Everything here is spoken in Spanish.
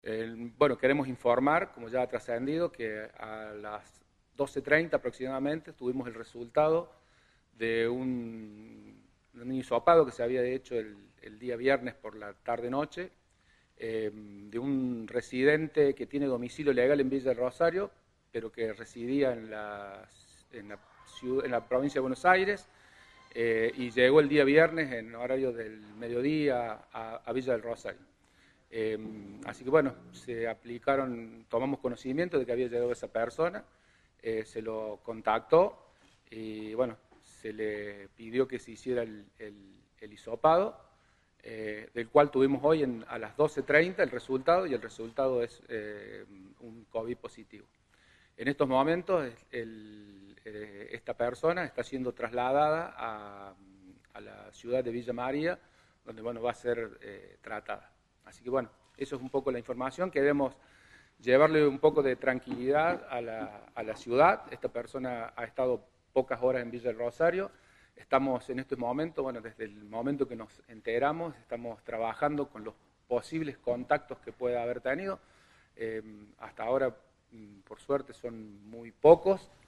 Bueno, queremos informar, como ya ha trascendido, que a las 12:30 aproximadamente tuvimos el resultado de un hisopado que se había hecho el día viernes por la tarde-noche, de un residente que tiene domicilio legal en Villa del Rosario, pero que residía en la provincia de Buenos Aires, y llegó el día viernes en horario del mediodía a Villa del Rosario. Así que bueno, tomamos conocimiento de que había llegado esa persona, se lo contactó y bueno, se le pidió que se hiciera el hisopado, del cual tuvimos hoy a las 12:30 el resultado, y el resultado es un COVID positivo. En estos momentos esta persona está siendo trasladada a la ciudad de Villa María, donde bueno, va a ser tratada. Así que bueno, eso es un poco la información. Queremos llevarle un poco de tranquilidad a la ciudad. Esta persona ha estado pocas horas en Villa del Rosario. Estamos en este momento, bueno, desde el momento que nos enteramos, estamos trabajando con los posibles contactos que pueda haber tenido. Hasta ahora, por suerte, son muy pocos.